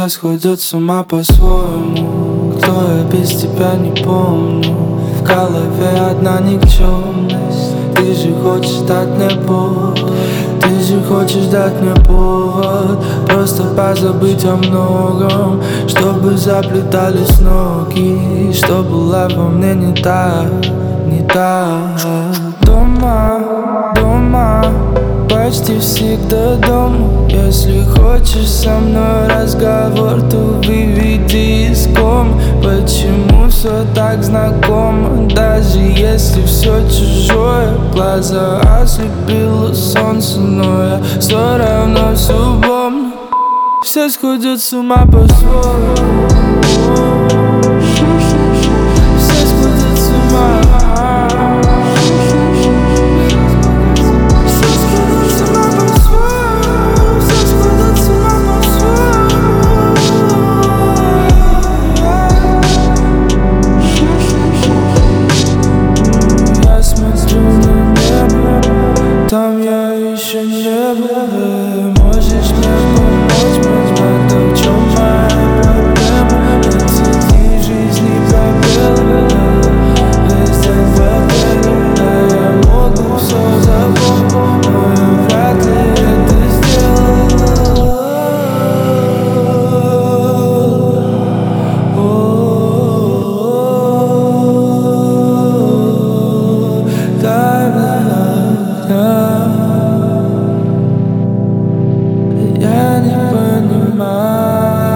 Все сходят с ума по-своему. Кто я без тебя не помню. В голове одна никчемность. Ты же хочешь дать мне повод. Ты же хочешь дать мне повод. Просто позабыть о многом, чтобы заплетались ноги, что была во мне не так, не так. Дома, почти всегда дома. Если хочешь со мной разговор, то выведи из кома. Почему все так знакомо, даже если все чужое? Глаза ослепило солнце, но я все равно все помню. Все сходят с ума по-своему. Все сходят с ума. Там я еще не был. Можешь мне помочь, быть в этом, в чем моя проблема? Оцени в жизни пробелы, весь день в отеле. Да, я мог бы все запомнить, но я вряд ли это сделал. Я не понимаю.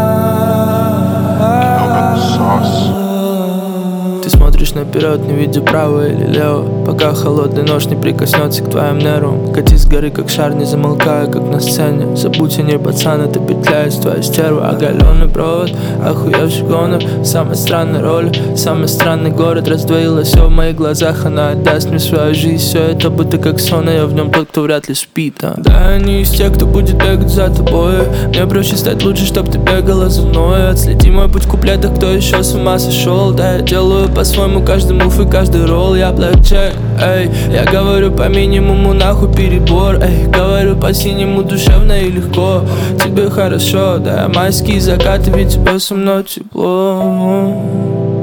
Ты смотришь наперед, не видя право или лево, пока холодный нож не прикоснется к твоим нервам. Катись с горы, как шар, не замолкая, как на сцене. Забудь о ней, пацан, это петля из твоей стервы. Оголенный провод, охуевший гонор. Самая странная роль, самый странный город. Раздвоилось все в моих глазах, она отдаст мне свою жизнь. Все это будто как сон, а я в нем тот, кто вряд ли спит. Да, я не из тех, кто будет бегать за тобой. Мне проще стать лучше, чтоб ты бегала за мной. Отследи мой путь в куплетах, кто еще с ума сошел. Да, я делаю по-своему каждый мув и каждый ролл. Я блэкджек, эй, я говорю по минимуму, нахуй перебор. Эй, говорю по-синему, душевно и легко. Тебе хорошо, да, майские закаты, ведь тебе со мной тепло.